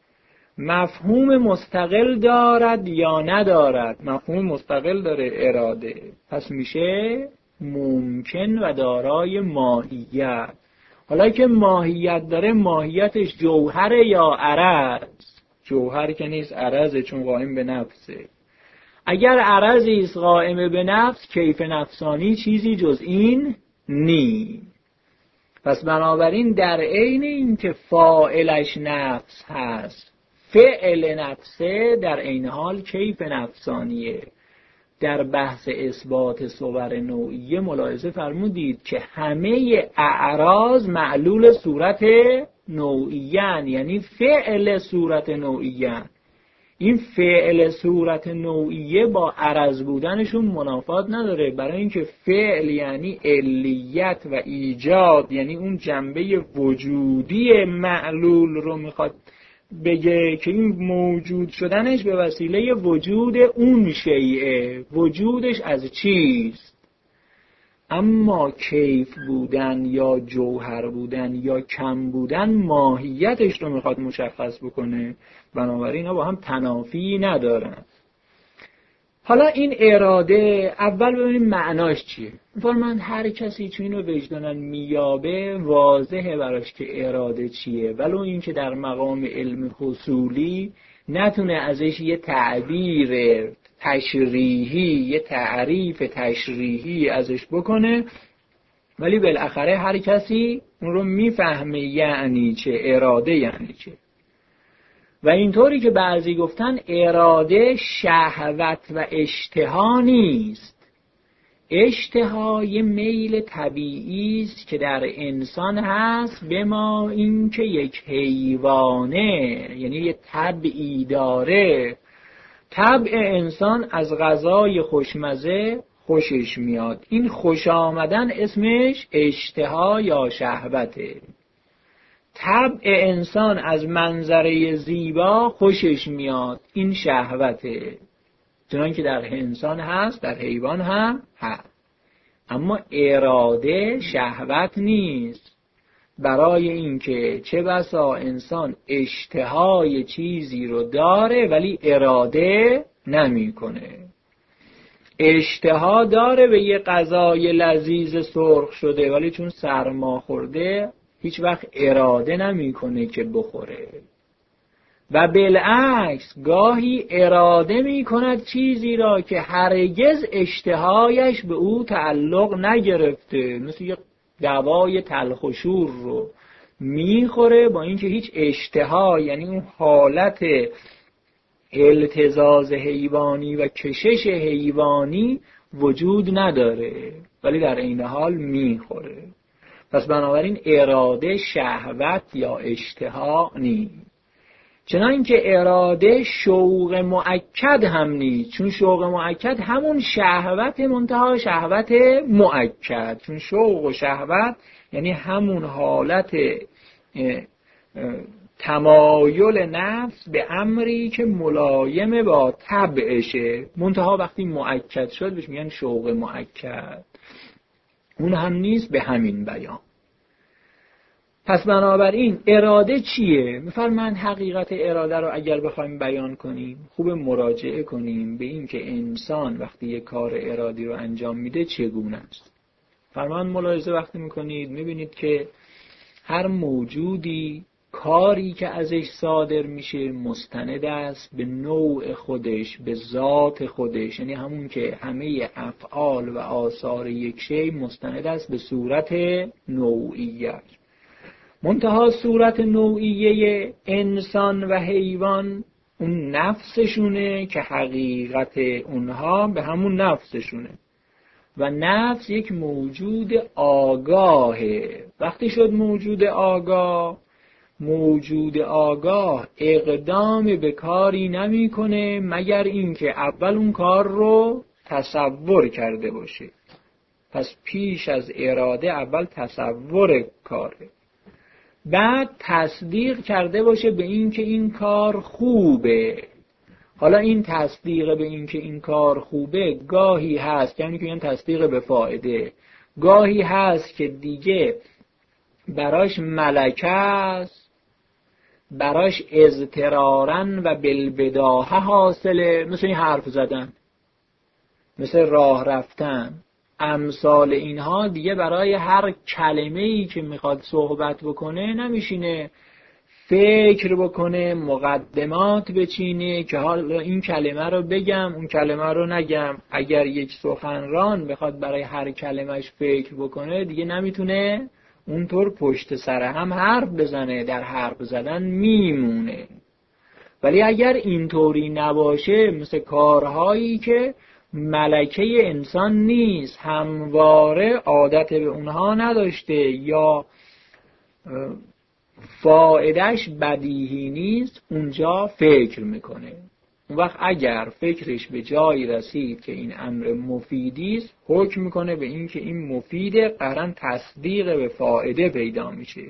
مفهوم مستقل دارد یا ندارد؟ مفهوم مستقل داره، اراده. پس میشه ممکن و دارای ماهیت. حالا که ماهیت داره، ماهیتش جوهر یا عرض؟ جوهر که نیست، عرضه، چون قائم به نفسه. اگر عرضی است قائم به نفس، کیف نفسانی چیزی جز این نی. پس بنابراین در عین این که فاعلش نفس هست، فعل نفسه در عین حال کیف نفسانیه. در بحث اثبات صور نوعیه ملاحظه فرمودید که همه اعراض معلول صورت نوعیه، یعنی فعل صورت نوعیه. این فعل صورت نوعیه با عرض بودنشون منافات نداره، برای اینکه فعل یعنی علیت و ایجاد، یعنی اون جنبه وجودی معلول رو میخواد بگه که این موجود شدنش به وسیله وجود اون شیئه، وجودش از چیست. اما کیف بودن یا جوهر بودن یا کم بودن ماهیتش رو میخواد مشخص بکنه، بنابراین اینا با هم تنافی ندارن. حالا این اراده اول ببینیم معناش چیه. فرمان هر کسی چون اینو وجدانن میابه واضحه براش که اراده چیه، ولو این که در مقام علم حصولی نتونه ازش یه تعبیر تشریحی، یه تعریف تشریحی ازش بکنه، ولی بالاخره هر کسی اون رو میفهمه یعنی چه، اراده یعنی چه. و اینطوری که بعضی گفتن اراده شهوت و اشتها نیست. اشتها یه میل طبیعی است که در انسان هست، به ما این که یک حیوانه، یعنی یه طبعی داره. طبع انسان از غذای خوشمزه خوشش میاد. این خوش آمدن اسمش اشتها یا شهوته. طبع انسان از منظره زیبا خوشش میاد، این شهوته. چنان که در انسان هست در حیوان هم هست. اما اراده شهوت نیست، برای اینکه چه بسا انسان اشتهای چیزی رو داره ولی اراده نمیکنه. اشتها داره به یه غذای لذیذ سرخ شده، ولی چون سرما خورده هیچ وقت اراده نمیکنه که بخوره. و بالعکس گاهی اراده میکند چیزی را که هرگز اشتهایش به او تعلق نگرفته، مثل یه دوای تلخ و شور رو میخوره با اینکه هیچ اشتها، یعنی اون حالت التزاز حیوانی و کشش حیوانی وجود نداره، ولی در این حال میخوره. پس بنابراین اراده شهوت یا اشتها نیست. چنان که اراده شوق مؤکد هم نیست، چون شوق مؤکد همون شهوت منتها شهوت مؤکد، چون شوق و شهوت یعنی همون حالت تمایل نفس به امری که ملایم با طبعشه، منتها وقتی مؤکد شد بهش میگن شوق مؤکد، اون هم نیست به همین بیان. پس بنابراین اراده چیه؟ میفرمایند حقیقت اراده رو اگر بخوایم بیان کنیم خوب مراجعه کنیم به این که انسان وقتی یک کار ارادی رو انجام میده چگونه است. فرمان ملاحظه وقتی میکنید میبینید که هر موجودی کاری که ازش صادر میشه مستند است به نوع خودش، به ذات خودش، یعنی همون که همه افعال و آثار یک شی مستند است به صورت نوعیت. منتها صورت نوعیه انسان و حیوان اون نفسشونه که حقیقت اونها به همون نفسشونه و نفس یک موجود آگاهه. وقتی شد موجود آگاه، موجود آگاه اقدام به کاری نمیکنه مگر اینکه اول اون کار رو تصور کرده باشه. پس پیش از اراده اول تصور کاره، بعد تصدیق کرده باشه به این که این کار خوبه. حالا این تصدیق به این که این کار خوبه گاهی هست، یعنی که این تصدیق به فائده، گاهی هست که دیگه براش ملکه است، براش اضطرارن و بالبداهه حاصله، مثل این حرف زدن، مثل راه رفتن، امثال اینها دیگه برای هر کلمه‌ای که میخواد صحبت بکنه نمیشینه فکر بکنه، مقدمات بچینه که حالا این کلمه رو بگم اون کلمه رو نگم. اگر یک سخنران بخواد برای هر کلمهش فکر بکنه دیگه نمیتونه اونطور پشت سر هم حرف بزنه، در حرف زدن میمونه. ولی اگر اینطوری نباشه، مثل کارهایی که ملکه انسان نیست، همواره عادت به اونها نداشته یا فایدهش بدیهی نیست، اونجا فکر میکنه. اون وقت اگر فکرش به جایی رسید که این امر مفیدی است، حکم میکنه به این که این مفیده، قرن تصدیق به فایده پیدا میشه.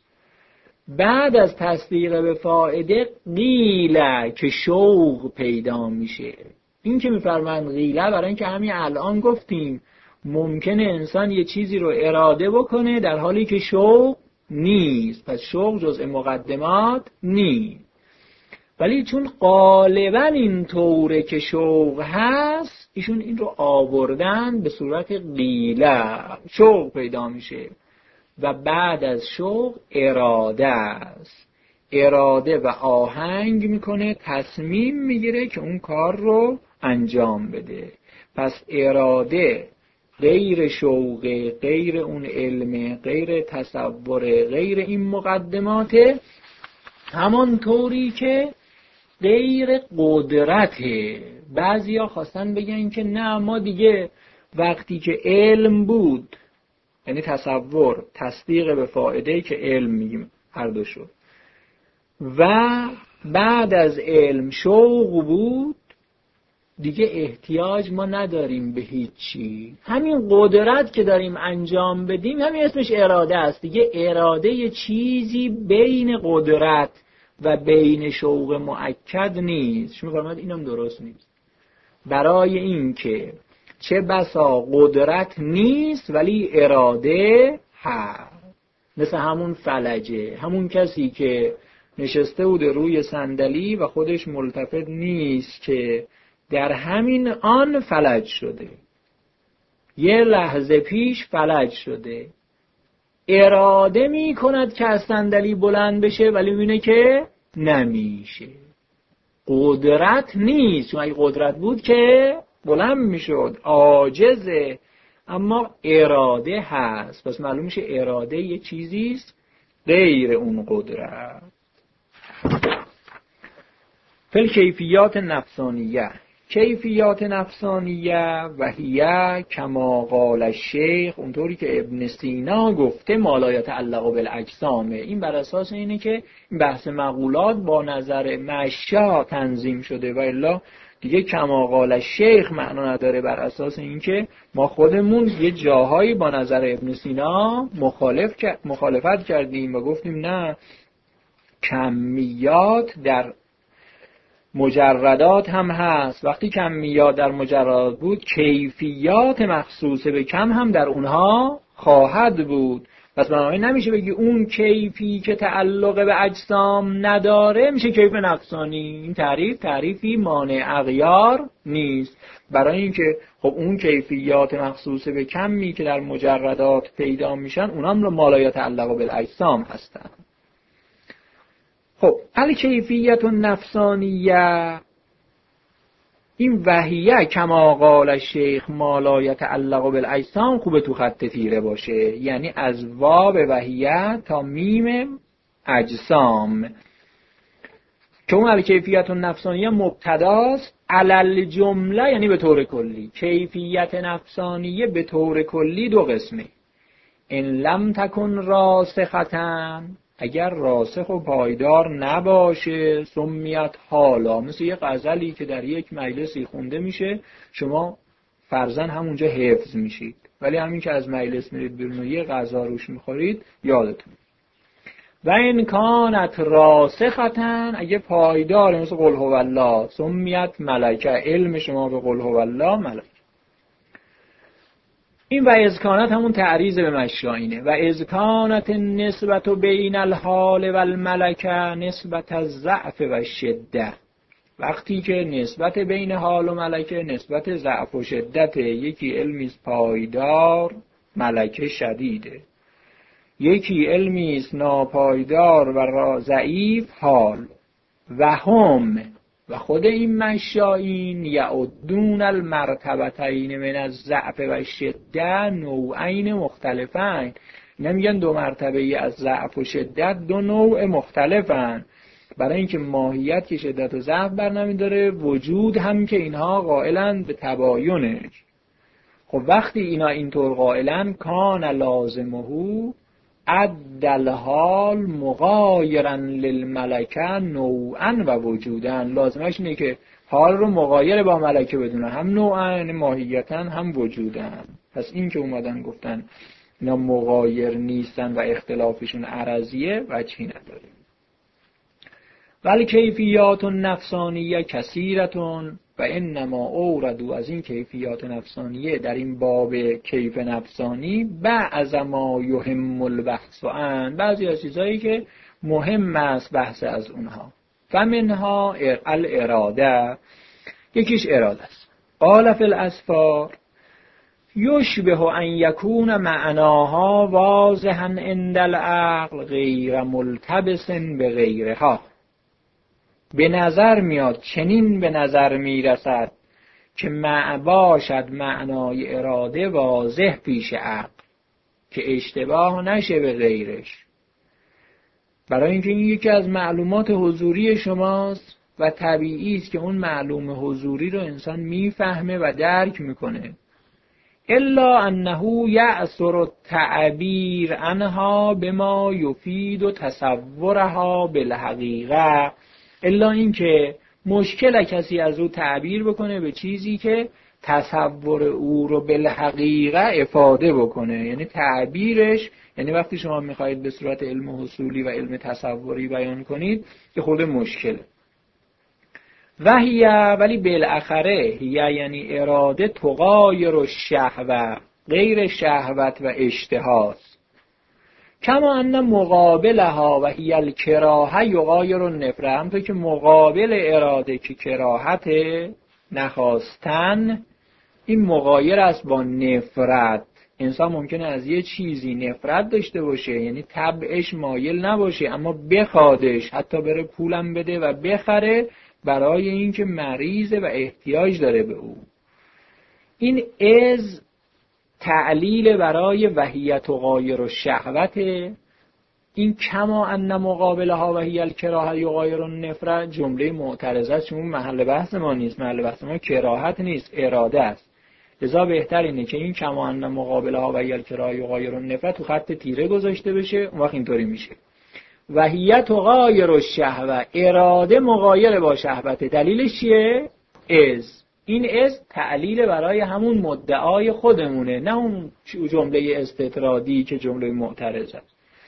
بعد از تصدیق به فایده قیله که شوق پیدا میشه. این که میفرمایند قیله برای اینکه همین الان گفتیم ممکنه انسان یه چیزی رو اراده بکنه در حالی که شوق نیست، پس شوق جزء مقدمات نیست. ولی چون غالبا این طوره که شوق هست، ایشون این رو آوردن به صورت قیله، شوق پیدا میشه و بعد از شوق اراده است. اراده و آهنگ میکنه، تصمیم میگیره که اون کار رو انجام بده. پس اراده غیر شوق، غیر اون علم، غیر تصور، غیر این مقدمات، همان طوری که غیر قدرته. بعضیا خواستن بگن که نه، ما دیگه وقتی که علم بود، یعنی تصور، تصدیق به فایده که علم میگیم هر دو شد، و بعد از علم شوق بود، دیگه احتیاج ما نداریم به هیچی. همین قدرت که داریم انجام بدیم همین اسمش اراده است. دیگه اراده یه چیزی بین قدرت و بین شوق مؤکد نیست. شما فرمایید اینم درست نیست. برای این که چه بسا قدرت نیست ولی اراده هست. مثل همون فلجه، همون کسی که نشسته بود روی صندلی و خودش ملتفت نیست که در همین آن فلج شده، یه لحظه پیش فلج شده. اراده می کند که از صندلی بلند بشه ولی میبینه که نمیشه. قدرت نیست، چون اگه قدرت بود که بلند میشد، عاجزه. اما اراده هست، پس معلوم میشه اراده یه چیزیست غیر اون قدرت. فل کیفیات نفسانیه، کیفیات نفسانیه و هیه کما قال الشیخ، اونطوری که ابن سینا گفته، ما لا یتعلق بالاجسامه. این بر اساس اینه که این بحث مقولات با نظر مشا تنظیم شده و الا دیگه کما قال الشیخ معنا نداره. بر اساس اینکه ما خودمون یه جاهایی با نظر ابن سینا مخالف مخالفت کردیم و گفتیم نه، کمیات در مجردات هم هست. وقتی کمیات در مجردات بود، کیفیات مخصوص به کم هم در اونها خواهد بود. پس بنابراین نمیشه بگی اون کیفی که تعلق به اجسام نداره میشه کیف نفسانی. این تعریف تعریفی مانع اغیار نیست، برای اینکه خب اون کیفیات مخصوص به کمی که در مجردات پیدا میشن اونام رو ما لا یتعلق بالاجسام هستن. خب الکیفیت النفسانیه، این وحیه کما قال الشیخ ما لا یتعلق بالاجسام، خوبه تو خط تیره باشه، یعنی از واو وحیه تا میم اجسام، که اون الکیفیت النفسانیه مبتداست. علل جمله یعنی به طور کلی. کیفیت نفسانیه به طور کلی دو قسمه. ان لم تکن راسخة، اگر راسخ و پایدار نباشه، سمیت حالا، مثل یه غزلی که در یک مجلسی خونده میشه، شما فرضاً همونجا حفظ میشید، ولی همین که از مجلس میرید بیرون و یه غزا روش میخورید یادتون. و این کانت راسخة، اگه پایدار مثل قل هو الله، سمیت ملکه، علم شما به قل هو الله ملکه. این و ازکانت همون تعریض به مشاینه. و ازکانت نسبت بین الحال و الملکه نسبت الضعف و شده، وقتی که نسبت بین حال و ملکه نسبت ضعف و شدت، یکی علمی است پایدار ملکه شدیده، یکی علمی است ناپایدار و ضعیف حال. و هم و خود این مشائین یعدون المرتبتین من الضعف و شده نوعین مختلفین، نمیگن دو مرتبه از ضعف و شدت دو نوع مختلفن، برای اینکه ماهیت که شدت و ضعف بر نمیداره، وجود هم که اینها قائلن به تباینش. خب وقتی اینا اینطور قائلن، کان لازمه عدل حال مغایرا للملکه نوعا و وجودن، لازمش اینه که حال رو مغایر با ملکه بدونه، هم نوعا یعنی ماهیتا هم وجودن. پس این که اومدن گفتن اینا مغایر نیستن و اختلافشون عرضیه وجهی نداره. ولی کیفیات نفسانیه کثیرتون و انما اوردو، از این کیفیات نفسانیه در این باب کیف نفسانی بعض ما یهم البحث عن، بعضی از چیزایی که مهم است بحث از اونها. فمنها الاراده، یکیش اراده است. قال فی الاسفار یشبه ان یکون معناها واضحا عند العقل غیر ملتبس به غیرها، به نظر میاد، چنین به نظر میرسد که مع باشد معنای اراده واضح پیش عقل که اشتباه نشه به غیرش، برای اینکه این یکی از معلومات حضوری شماست و طبیعی است که اون معلوم حضوری رو انسان میفهمه و درک میکنه. الا انه یأثر التعبیر عنها بما یفید تصورها بالحقیقه، الا اینکه مشکل کسی از او تعبیر بکنه به چیزی که تصور او رو بالحقیقه افاده بکنه. یعنی تعبیرش، یعنی وقتی شما میخواهید به صورت علم حصولی و علم تصوری بیان کنید که خود مشکله. و هیه، ولی بالاخره هیه یعنی اراده تغایر الشهوه، غیر شهوت و اشتهاست. کما ان مقابلها و هی الکراهه یغایر النفره، همونطور که مقابل اراده که کراهت نخواستن، این مغایر است با نفرت. انسان ممکنه از یه چیزی نفرت داشته باشه، یعنی طبعش مایل نباشه، اما بخوادش، حتی بره پولم بده و بخره برای اینکه مریضه و احتیاج داره به او. این از تعلیل برای وحیت و غایر و شهوت. این کما ان مقابلها و هی الکراهه یغایر النفره جمله معترضه است، چون محل بحث ما نیست. محل بحث ما کراهت نیست، اراده است. لذا بهتر اینه که این کما ان مقابلها و هی الکراهه یغایر النفره تو خط تیره گذاشته بشه، اون وقت اینطوری میشه. وحیت و غایر الشهوه، اراده مغایر با شهوت. دلیلش چیه؟ از. این از تعلیل برای همون مدعای خودمونه، نه اون جمله استطرادی که جمله معترض است.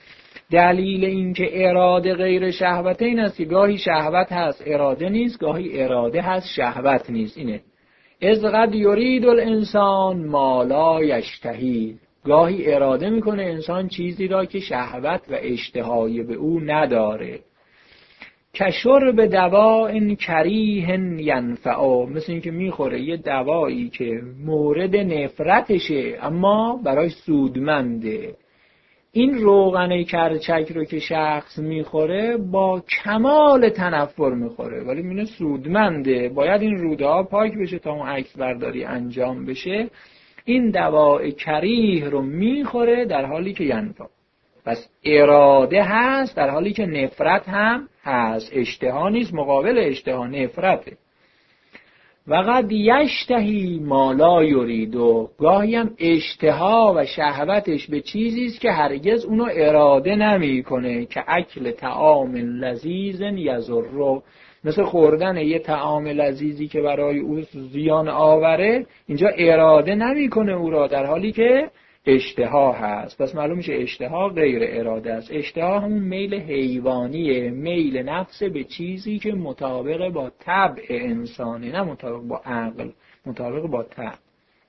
دلیل این که اراده غیر شهوته این است که گاهی شهوت هست اراده نیست، گاهی اراده هست شهوت نیست. اینه اذ قد یرید الانسان ما لا یشتهی، گاهی اراده میکنه انسان چیزی را که شهوت و اشتهای به او نداره. کشرب دواء کریه ینفع، مثل این که میخوره یه دوایی که مورد نفرتشه اما برای سودمنده. این روغن کرچک رو که شخص میخوره با کمال تنفر میخوره ولی میونه سودمنده، باید این روده ها پاک بشه تا اون عکس برداری انجام بشه. این دواء کریه رو میخوره در حالی که ینفع. پس اراده هست در حالی که نفرت هم هست، اشتها نیست، مقابل اشتها نفرته. و قد یشتهی ما لا یرید، و گاهی هم اشتها و شهوتش به چیزی است که هرگز اونو اراده نمیکنه، که اکل طعام لذیذ یضر، مثل خوردن یه طعام لذیذی که برای او زیان آوره، اینجا اراده نمیکنه او را در حالی که اشتها هست. پس معلوم میشه اشتها غیر اراده است. اشتها همون میل حیوانیه، میل نفس به چیزی که مطابق با طبع انسانه، نه مطابق با عقل، مطابق با طبع.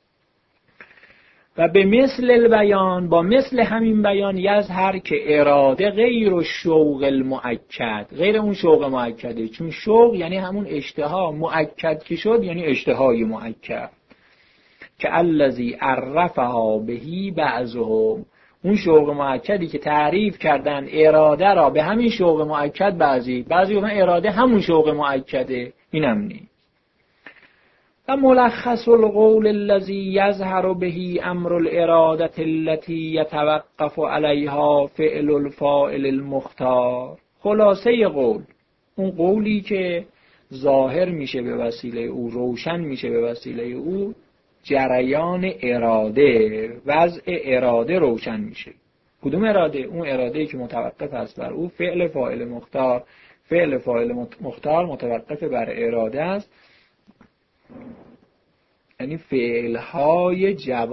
و به مثل البیان، با مثل همین بیان یظهر که اراده غیر و شوق المؤکد، غیر اون شوق مؤکده، چون شوق یعنی همون اشتها، مؤکد که شد یعنی اشتهای مؤکد، که الذی عرفها بهی بعضهم، اون شوق مؤکدی که تعریف کردن اراده را به همین شوق مؤکد، بعضی بعضی اون اراده همون شوق مؤکده، اینم نی. و ملخص القول الذی یظهر بهی امر الاراده التي یتوقف علیها فعل الفاعل المختار، خلاصه قول، اون قولی که ظاهر میشه به وسیله او، روشن میشه به وسیله او، جریان اراده، وضع اراده روشن میشه. کدوم اراده؟ اون اراده‌ای که متوقف است بر او فعل فاعل مختار. فعل فاعل مختار متوقف بر اراده است، یعنی فعلهای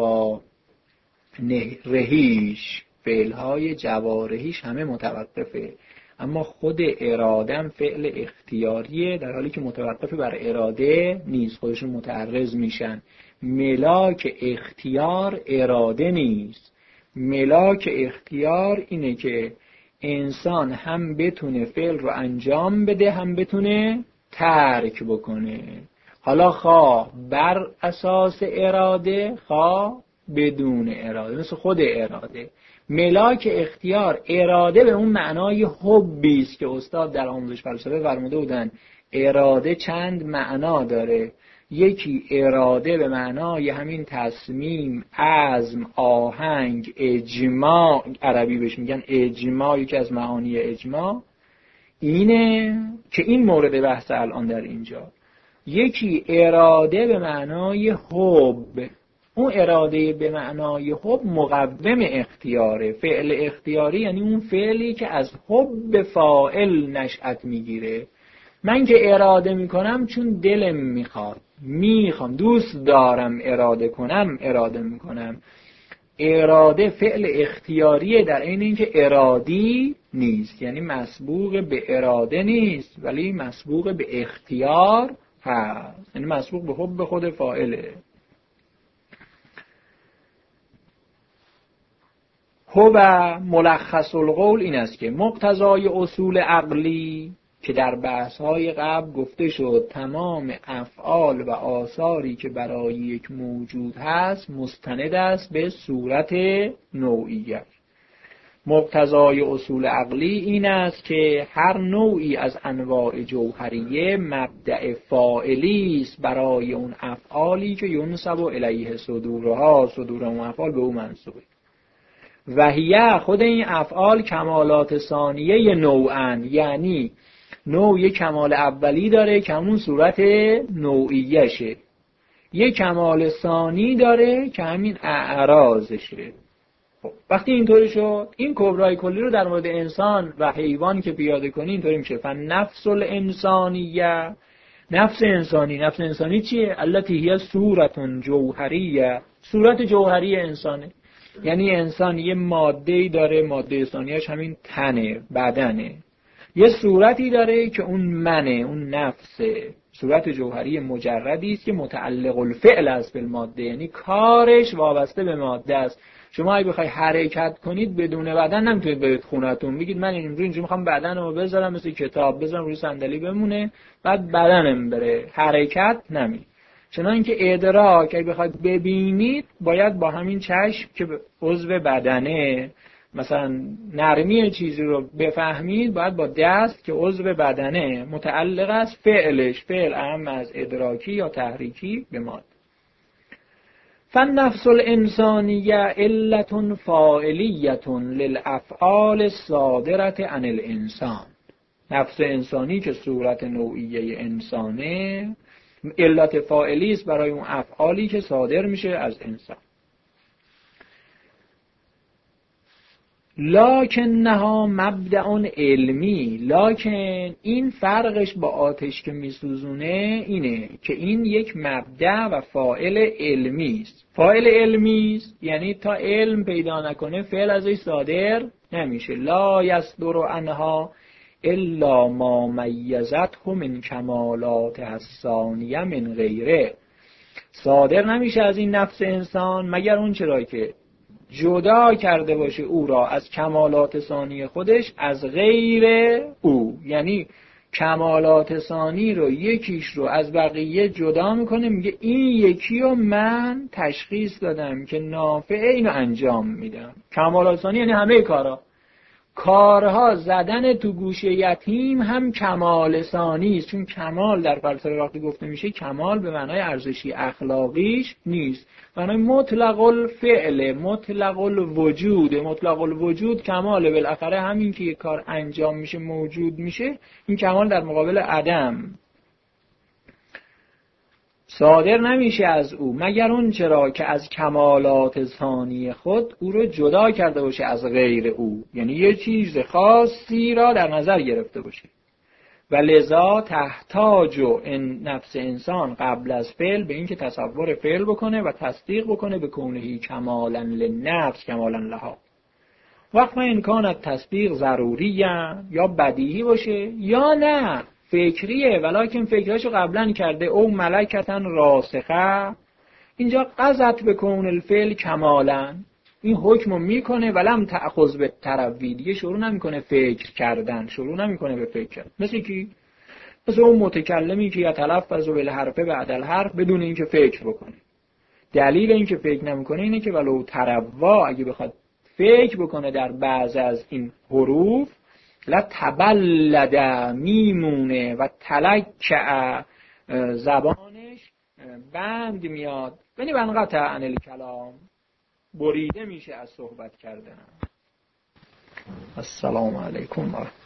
جوارحیش، فعلهای جوارحیش همه متوقفه، اما خود ارادم فعل اختیاریه در حالی که متوقف بر اراده نیست، خودشون متعرض میشن. ملاک اختیار اراده نیست، ملاک اختیار اینه که انسان هم بتونه فعل رو انجام بده هم بتونه ترک بکنه، حالا خواه بر اساس اراده خواه بدون اراده، مثل خود اراده. ملاک اختیار اراده به اون معنای حبی است که استاد در آموزش فلسفه فرموده بودن اراده چند معنا داره. یکی اراده به معنای همین تصمیم، عزم، آهنگ، اجماع، عربی بهش میگن اجماع، یکی از معانی اجماع اینه که این مورد بحث الان در اینجا. یکی اراده به معنای حب، اون اراده به معنای حب مقوم اختیاره. فعل اختیاری یعنی اون فعلی که از حب فاعل نشأت میگیره. من که اراده میکنم چون دلم میخواد، میخوام، دوست دارم اراده کنم، اراده میکنم. اراده فعل اختیاریه در عین اینکه ارادی نیست، یعنی مسبوق به اراده نیست ولی مسبوق به اختیار هست، یعنی مسبوق به حب خود فاعله. هو ملخص القول این است که مقتضای اصول عقلی که در بحث‌های قبل گفته شد تمام افعال و آثاری که برای یک موجود هست مستند است به صورت نوعیت. مقتضای اصول عقلی این است که هر نوعی از انواع جوهریه مبدأ فاعلی است برای اون افعالی که ینسب الیه صدورها، صدور اون افعال به اون منسوبه. وحیه خود این افعال کمالات ثانیه نوعن، یعنی نوع یک کمال اولی داره که همون صورت نوعیشه، یک کمال ثانی داره که همین اعراضشه. خب وقتی اینطوری شد این کبرای کلی رو در مورد انسان و حیوان که پیاده کنی اینطوری میشه فنفس الانسانیه، نفس انسانی. نفس انسانی چیه؟ التي هي صورت جوهریه، صورت جوهری انسانه. یعنی انسان یه ماده‌ای داره، ماده ثانیه‌اش همین تنه، بدنه. یه صورتی داره که اون منه، اون نفسه، صورت جوهری مجردی است که متعلق الفعل است به ماده، یعنی کارش وابسته به ماده است. شما اگه بخوای حرکت کنید بدون بدن نمیتونید برید خونتون بگید من اینجوری اینجوری میخوام بدنمو بذارم مثل کتاب بذارم روی صندلی بمونه بعد بدنم بره، حرکت نمی. چنانکه اینکه ادراک اگه بخواید ببینید باید با همین چشم که عضو بدنه، مثلا نرمی چیزی رو بفهمید باید با دست که عضو بدنه متعلق است فعلش، فعل اهم از ادراکی یا تحریکی به ماده. فالنفس الانسانیه علت فاعلیه للافعال الصادره عن الانسان. نفس انسانی که صورت نوعیه انسانه علت فاعلی است برای اون افعالی که صادر میشه از انسان. لکنها مبدأ علمی، لکن این فرقش با آتش که میسوزونه اینه که این یک مبدأ و فاعل علمی است. فاعل علمی است یعنی تا علم پیدا نکنه فعل ازش صادر نمیشه. لا یصدر عنها الا ما میزته من کمالات الثانیه من غیره. صادر نمیشه از این نفس انسان مگر اون چرا که جدا کرده باشه او را از کمالات ثانی خودش از غیر او، یعنی کمالات ثانی رو یکیش رو از بقیه جدا میکنه، میگه این یکی رو من تشخیص دادم که نافعه اینو انجام میدم. کمالات ثانی یعنی همه کارا، کارها زدن تو گوش یتیم هم کمال ثانی است، چون کمال در فلسفه وقتی گفته میشه کمال به معنای ارزشی اخلاقیش نیست، معنای مطلق الفعل، مطلق الوجود. مطلق الوجود کماله، بالاخره همین که یک کار انجام میشه موجود میشه، این کمال در مقابل عدم. صادر نمیشه از او مگر اون چرا که از کمالات ثانی خود او رو جدا کرده باشه از غیر او، یعنی یه چیز خاصی را در نظر گرفته باشه. و لذا تحتاج این نفس انسان قبل از فعل به این که تصور فعل بکنه و تصدیق بکنه به کونهی کمالا للنفس کمالا لها. وقت این کانت تصدیق ضروریه یا بدیهی باشه یا نه فکریه، ولکن فکرشو قبلا کرده او ملکتن راسخه. اینجا قضت به کون الفعل کمالا، این حکمو میکنه ولم تأخذ به تروی، دیگه شروع نمیکنه فکر کردن، شروع نمیکنه به فکر کردن. مثل کی؟ مثل اون متکلمی که یتلفظ بالحرف بعد الحرف بدون اینکه فکر بکنه. دلیل اینکه فکر نمیکنه اینه که ولو تروا، اگه بخواد فکر بکنه در بعض از این حروف لا تبلد میمونه و تلکع زبانش بند میاد، یعنی بنقطع عن الکلام، بریده میشه از صحبت کردن. السلام علیکم.